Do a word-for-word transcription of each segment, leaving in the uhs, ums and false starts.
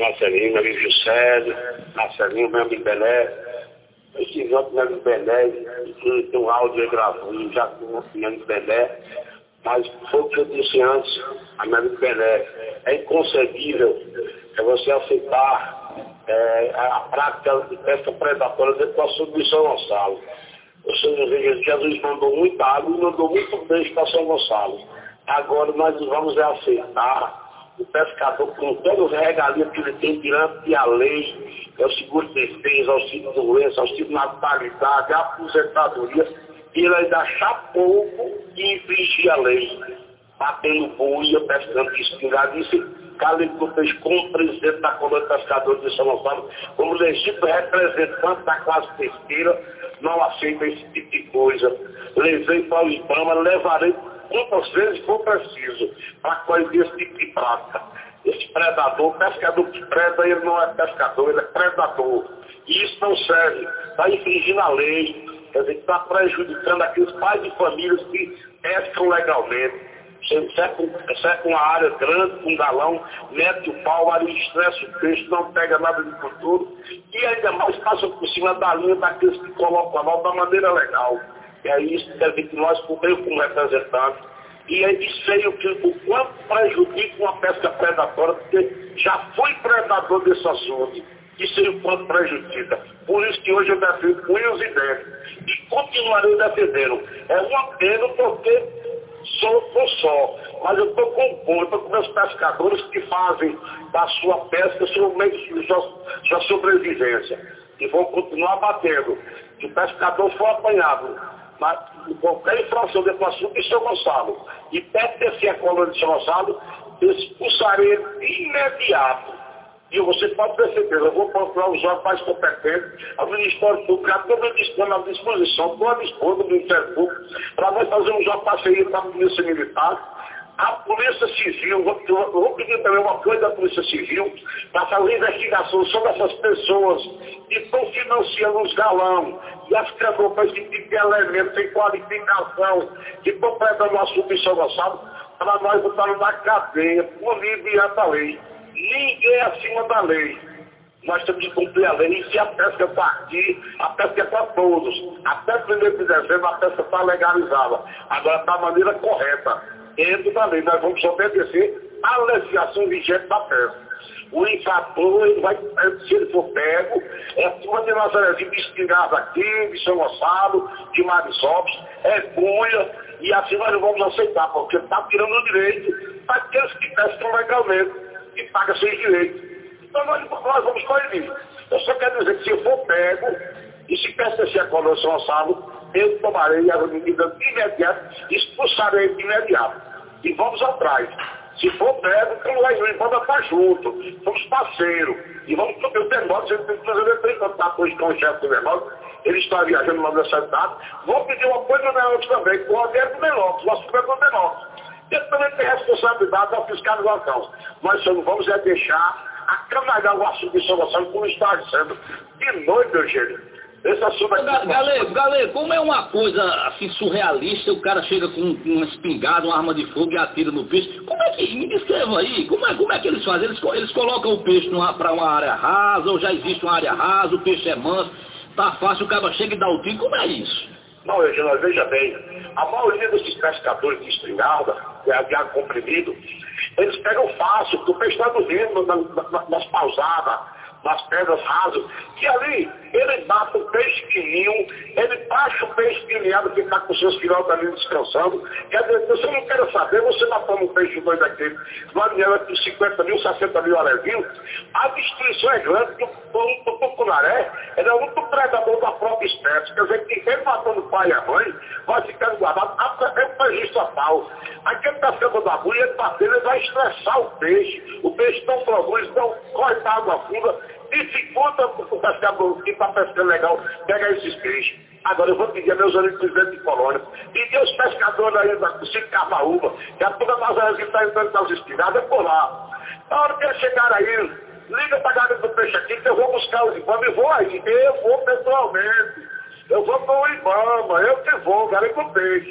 Marcelinho, meu amigo Juscelio, Marcelinho, meu amigo Belé. Eu tive outro meu amigo Belé, que tem um áudio gravado, já com o meu amigo Belé. Mas foi o que eu disse antes, a meu amigo Belé. É inconcebível é você aceitar é, a prática de pesca predatória dentro da submissão ao São Gonçalo. Ou seja, Jesus mandou muita água e mandou muito peixe para São Gonçalo. Agora nós vamos aceitar o pescador com todo o regalia que ele tem diante a lei, é o seguro de defesa, auxílio de doença, auxílio de natalidade, a aposentadoria, e ele ainda achar pouco e infringir a lei, batendo boia, pescando de espingarda, disse Caleb Cortez como presidente da Câmara de Pescadores de São Gonçalo, como legítimo representante da classe pesqueira, não aceita esse tipo de coisa. Levei para o IBAMA, levarei quantas vezes for preciso para corrigir esse tipo de prática. Esse predador, pescador que preda, ele não é pescador, ele é predador. E isso não serve, está infringindo a lei, quer dizer, está prejudicando aqueles pais de famílias que pescam legalmente. Você é com uma área grande, com um galão, mete o pau, ali estressa o peixe, não pega nada de futuro, e ainda mais passa por cima da linha daqueles que colocam a mão da maneira legal. E é isso que quer dizer que nós, como representantes, e aí sei o, que, o quanto prejudica uma pesca predatória, porque já fui predador desse assunto, e sei o quanto prejudica. Por isso que hoje eu defendo unhas e dentes, e continuarei defendendo. É uma pena porque sou por só, mas eu estou compondo, estou com meus pescadores que fazem da sua pesca seu meio de sua, sua sobrevivência, e vão continuar batendo. Se o pescador for apanhado, mas qualquer infração dentro do assunto de São Gonçalo, e pertencer à colônia de São Gonçalo, expulsarei de imediato. E você pode ter certeza, eu vou procurar os órgãos mais competentes, a Ministério Público, a toda a disposição, toda a disposição do Ministério Público, para nós fazermos uma parceria com a Polícia Militar, a Polícia Civil, vou, eu vou pedir também uma coisa da Polícia Civil, para fazer investigação sobre essas pessoas que estão financiando os galão e as canoas de tipo de elementos sem qualificação, que estão predando o assunto em São Gonçalo, para nós botarmos na cadeia, punido diante da lei. Ninguém é acima da lei. Nós temos que cumprir a lei. E se a pesca partir, a pesca é para todos. Até primeiro de dezembro a pesca está legalizada. Agora da maneira correta. Dentro da lei. Nós vamos obedecer à legislação vigente da pesca. O infrator, ele vai, se ele for pego, é turma de Nazarezinho, de Espingarda aqui, de São Gonçalo, de Marisópolis, é Cunha, e assim nós não vamos aceitar, porque está tirando o direito daqueles que pescam legalmente e pagam seus direitos. Então nós, nós vamos coibir. Eu só quero dizer que se eu for pego, e se pertencer à colônia de São Gonçalo, eu tomarei as medidas imediatas, expulsarei de imediato. E vamos atrás. Se for pego, então nós vamos estar juntos. Somos parceiros. E vamos subir o Denópolis. Eu tenho que fazer em contato hoje com o chefe do Denópolis. Ele está viajando lá nessa cidade. Vou pedir uma coisa do Denópolis também, com o Roberto do Denópolis, nosso governo do Denópolis. Ele também tem responsabilidade da fiscalização. Nós só não vamos é deixar a canalhar o assunto de São Gonçalo como está dizendo. De noite, Eugênio. Esse assunto aqui... Ga- Galego, Galego, como é uma coisa assim surrealista, o cara chega com uma espingarda, uma arma de fogo e atira no peixe. Como é que... Me descreva aí, como é, como é que eles fazem? Eles, eles colocam o peixe para uma área rasa, ou já existe uma área rasa, o peixe é manso, tá fácil, o cara chega e dá o tiro. Como é isso? Não, Eugênio, veja bem, a maioria desses pescadores de espingarda, de água comprimido, eles pegam fácil, porque o peixe está dormindo na, na, nas pausadas, nas pedras rasas, e ali ele mata o peixe pequenininho, ele baixa o peixe pequeniado que está com seus filhotes ali descansando. Quer dizer, você não quer saber, você matou um peixe dois daquele, uma mineira de cinquenta mil, sessenta mil alevinhos, a destruição é grande, porque o tucunaré ele é muito predador da própria espécie. Quer dizer, que ele matando o pai e a mãe, vai ficando guardado até o prejuízo total. Aquele pescador da rua, ele batendo, ele vai estressar o peixe, o peixe não produz, não corre para água funda, dificulta o pescador que está pescando legal, pega esses peixes. Agora eu vou pedir a meus amigos presidentes de colônia, pedir aos pescadores aí da Cico Carnaúba, que a toda Nazaré que está entrando nas espinhadas, é por lá. Na hora que eles chegarem aí, liga para a galera do peixe aqui, que eu vou buscar os IBAMA e vou aí. Eu vou pessoalmente. Eu vou para o IBAMA, eu que vou, galera com peixe.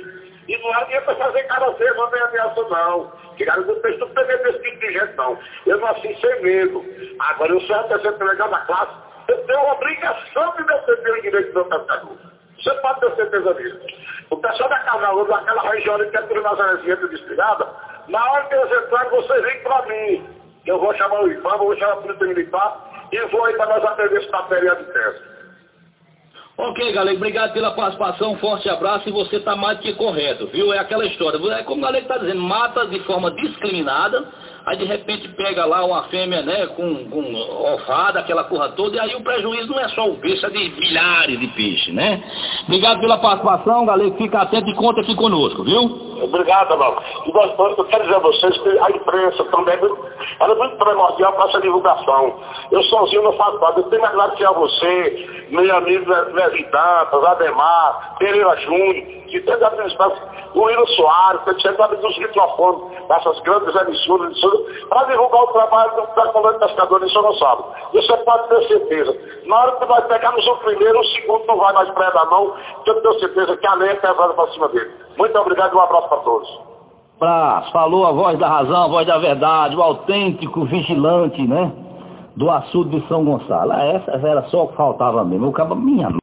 E não há dinheiro para fazer cara feia, não tem ameaça não. Que cara, eu não tem medo desse tipo de gente não. Eu nasci sem medo. Agora eu sou a terceira delegado da classe, eu tenho a obrigação de defender o direito do meu pescador. Você pode ter certeza disso. O pessoal da Canal, daquela região ali que é tudo Nazarezinha desligada, na hora que eles entrarem, vocês vêm para mim. Eu vou chamar o I F A M, vou chamar a Polícia Militar e vou aí para nós atender esse material de pesca. Ok, Galego, obrigado pela participação, um forte abraço e você está mais do que correto, viu? É aquela história, é como o Galego está dizendo, mata de forma discriminada, aí de repente pega lá uma fêmea, né, com, com ofada, aquela porra toda, e aí o prejuízo não é só o peixe, é de milhares de peixes, né? Obrigado pela participação, Galego, fica atento e conta aqui conosco, viu? Obrigado, Mauro. E nós, eu quero dizer a vocês que a imprensa também ela é muito primordial para essa divulgação. Eu sozinho não faço nada. Eu tenho que agradecer a você, meu amigo Levi Dantas, Ademar, Pereira Júnior, que tem da principal, o Hilo Soares, que sempre abre os microfones dessas grandes emissoras, para divulgar o trabalho da colônia de pescadores em São Gonçalo. Você pode ter certeza. Na hora que nós pegarmos o primeiro, o segundo não vai mais predar não, porque eu tenho certeza que a lei é pesada para cima dele. Muito obrigado e um abraço para todos. Abraço, falou a voz da razão, a voz da verdade, o autêntico vigilante, né? Do açude de São Gonçalo. Ah, essa era só o que faltava mesmo. O cabo, minha